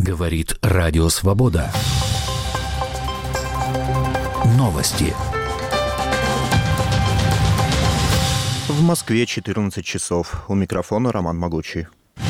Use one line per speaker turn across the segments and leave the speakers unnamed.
Говорит Радио Свобода. Новости.
В Москве 14 часов. У микрофона Роман Могучий.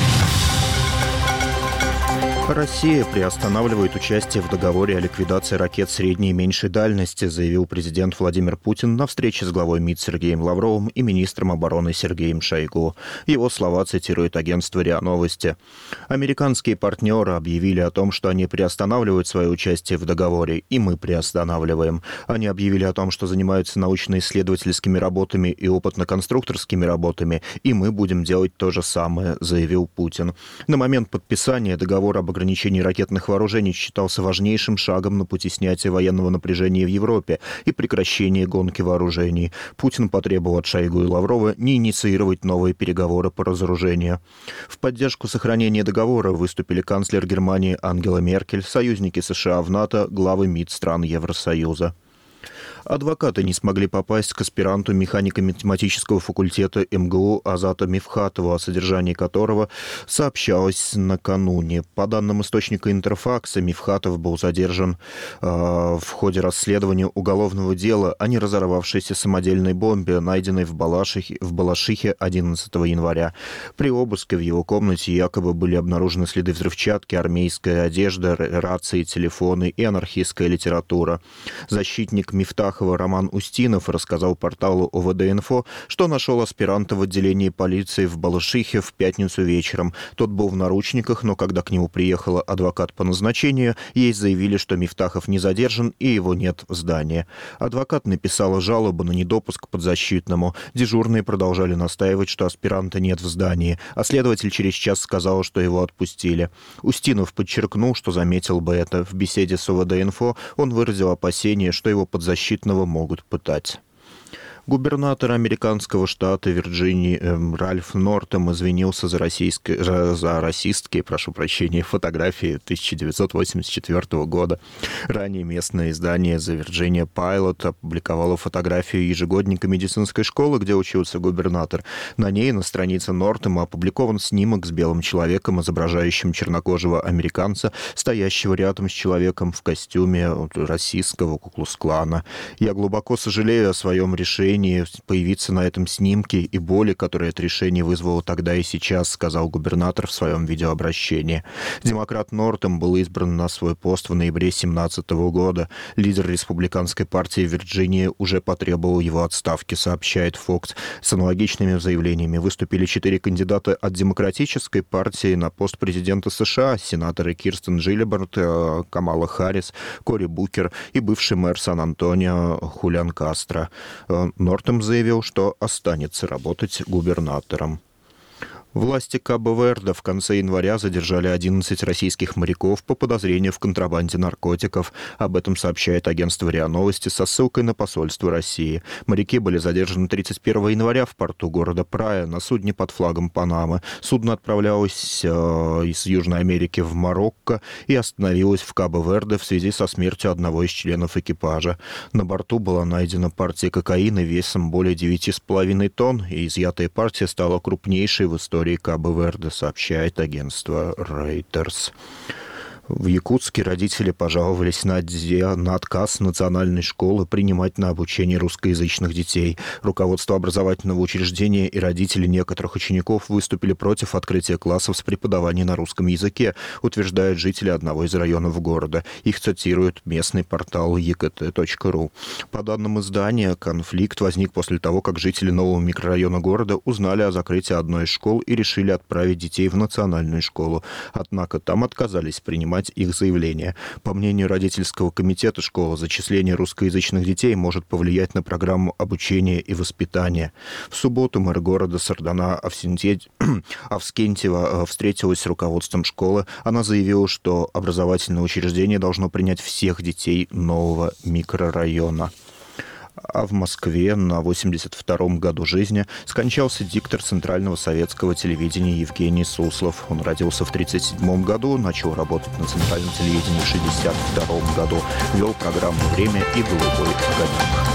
Россия приостанавливает участие в договоре о ликвидации ракет средней и меньшей дальности, заявил президент Владимир Путин на встрече с главой МИД Сергеем Лавровым и министром обороны Сергеем Шойгу. Его слова цитирует агентство РИА Новости. Американские партнеры объявили о том, что они приостанавливают свое участие в договоре, и мы приостанавливаем. Они объявили о том, что занимаются научно-исследовательскими работами и опытно-конструкторскими работами, и мы будем делать то же самое, заявил Путин. На момент подписания договора об ограничении ракетных вооружений считался важнейшим шагом на пути снятия военного напряжения в Европе и прекращения гонки вооружений. Путин потребовал от Шойгу и Лаврова не инициировать новые переговоры по разоружению. В поддержку сохранения договора выступили канцлер Германии Ангела Меркель, союзники США в НАТО, главы МИД стран Евросоюза. Адвокаты не смогли попасть к аспиранту механико-математического факультета МГУ Азату Мифхатову, о содержании которого сообщалось накануне. По данным источника Интерфакса, Мифхатов был задержан в ходе расследования уголовного дела о неразорвавшейся самодельной бомбе, найденной в Балашихе 11 января. При обыске в его комнате якобы были обнаружены следы взрывчатки, армейская одежда, рации, телефоны и анархистская литература. Защитник Мифтахова Роман Устинов рассказал порталу ОВД-Инфо, что нашел аспиранта в отделении полиции в Балашихе в пятницу вечером. Тот был в наручниках, но когда к нему приехала адвокат по назначению, ей заявили, что Мифтахов не задержан и его нет в здании. Адвокат написала жалобу на недопуск к подзащитному. Дежурные продолжали настаивать, что аспиранта нет в здании, а следователь через час сказал, что его отпустили. Устинов подчеркнул, что заметил бы это. В беседе с ОВД-Инфо он выразил опасение, что его подзащитного могут пытать. Губернатор американского штата Вирджинии Ральф Нортем извинился за расистские, фотографии 1984 года. Ранее местное издание The Virginia Pilot опубликовало фотографию ежегодника медицинской школы, где учился губернатор. На ней на странице Нортема опубликован снимок с белым человеком, изображающим чернокожего американца, стоящего рядом с человеком в костюме российского Ку-клукс-клана. «Я глубоко сожалею о своем решении появиться на этом снимке и боли, которые это решение вызвало тогда и сейчас», сказал губернатор в своем видеообращении. Демократ Нортем был избран на свой пост в ноябре 2017 года. Лидер республиканской партии Вирджинии уже потребовал его отставки, сообщает Fox. С аналогичными заявлениями выступили 4 кандидата от Демократической партии на пост президента США: сенаторы Кирстен Джиллибард, Камала Харрис, Кори Букер и бывший мэр Сан-Антонио Хулиан Кастро. Нортем заявил, что останется работать губернатором. Власти Кабо-Верде в конце января задержали 11 российских моряков по подозрению в контрабанде наркотиков. Об этом сообщает агентство РИА Новости со ссылкой на посольство России. Моряки были задержаны 31 января в порту города Прая на судне под флагом Панамы. Судно отправлялось из Южной Америки в Марокко и остановилось в Кабо-Верде в связи со смертью одного из членов экипажа. На борту была найдена партия кокаина весом более 9,5 тонн, и изъятая партия стала крупнейшей в истории Кабо-Верде, сообщает агентство Reuters. В Якутске родители пожаловались на отказ национальной школы принимать на обучение русскоязычных детей. Руководство образовательного учреждения и родители некоторых учеников выступили против открытия классов с преподаванием на русском языке, утверждают жители одного из районов города. Их цитирует местный портал ekt.ru. По данным издания, конфликт возник после того, как жители нового микрорайона города узнали о закрытии одной из школ и решили отправить детей в национальную школу. Однако там отказались принимать их заявления. По мнению родительского комитета школы, зачисление русскоязычных детей может повлиять на программу обучения и воспитания. В субботу мэр города Сардана Авскентьева встретилась с руководством школы. Она заявила, что образовательное учреждение должно принять всех детей нового микрорайона. А в Москве на 82-м году жизни скончался диктор Центрального советского телевидения Евгений Суслов. Он родился в 1937 году, начал работать на Центральном телевидении в 1962 году, вел программу «Время» и «Голубой огонек».